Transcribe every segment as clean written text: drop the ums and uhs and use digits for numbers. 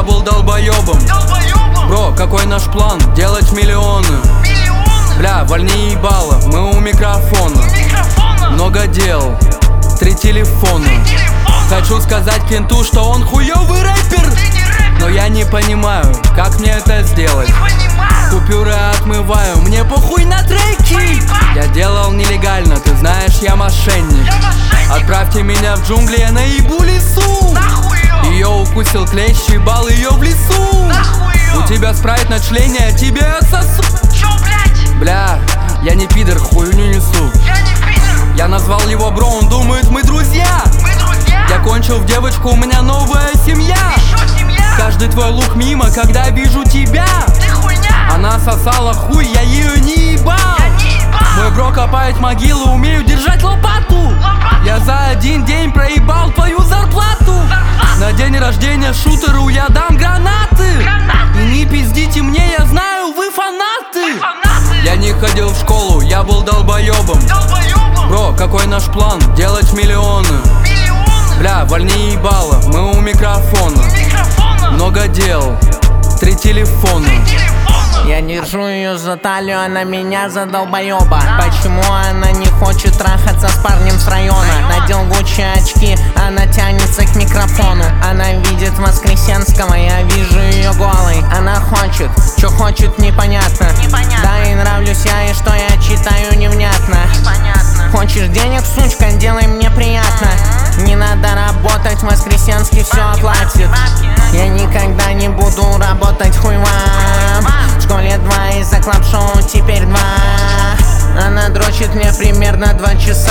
был долбоебом. Бро, какой наш план? Делать миллионы. Бля, вольни ебало, мы у микрофона. Много дел, 3 телефона. Хочу сказать кенту, что он хуёвый рэпер, но я не понимаю, как мне это сделать. Купюры отмываю, мне похуй на треки. Я делал нелегально, ты знаешь, я мошенник. Отправьте меня в джунгли, я наебу лесу. Ее укусил клещ, ебал ее в лесу. У тебя спрайт на члене, а тебе отсосу. Бля, я не пидор, хуйню несу. Я назвал его бро, он думает, мы друзья. Я кончил в девочку, у меня новая семья. Каждый твой лук мимо, когда вижу тебя. Она сосала хуй, я ее не ебал. Мой бро копает могилу, умею держать лопату. Я за один день проебал твою зарплату. На день рождения шутеру я дам гранаты. И не пиздите мне, я знаю, вы фанаты. Я не ходил в школу, я был долбоебом. Бро, какой наш план? Делать миллионы. Бля, вольни ебало, мы у микрофона. Много дел, 3 телефона. Я держу ее за талию, она меня за долбоеба. Почему она не хочет трахаться с парнем с района? Надел Гуччи очки, она тянется к микрофону. Она видит Воскресенского, я вижу ее голой. Она хочет, что хочет, непонятно. Да, и нравлюсь я, и что я читаю невнятно. Хочешь денег, сучка, делай мне приятно. Не надо работать, Воскресенский все оплатит. Я никогда не буду работать, хуй вам. В школе 2 из-за клаб-шоу теперь 2. Она дрочит мне примерно 2 часа.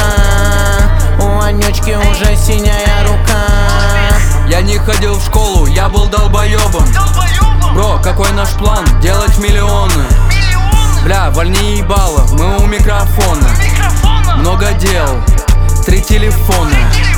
У Анючки уже синяя рука. Я не ходил в школу, я был долбоебом. Бро, какой наш план? Делать миллионы. Бля, вольни ебало, мы у микрофона. Много дел, 3 телефона.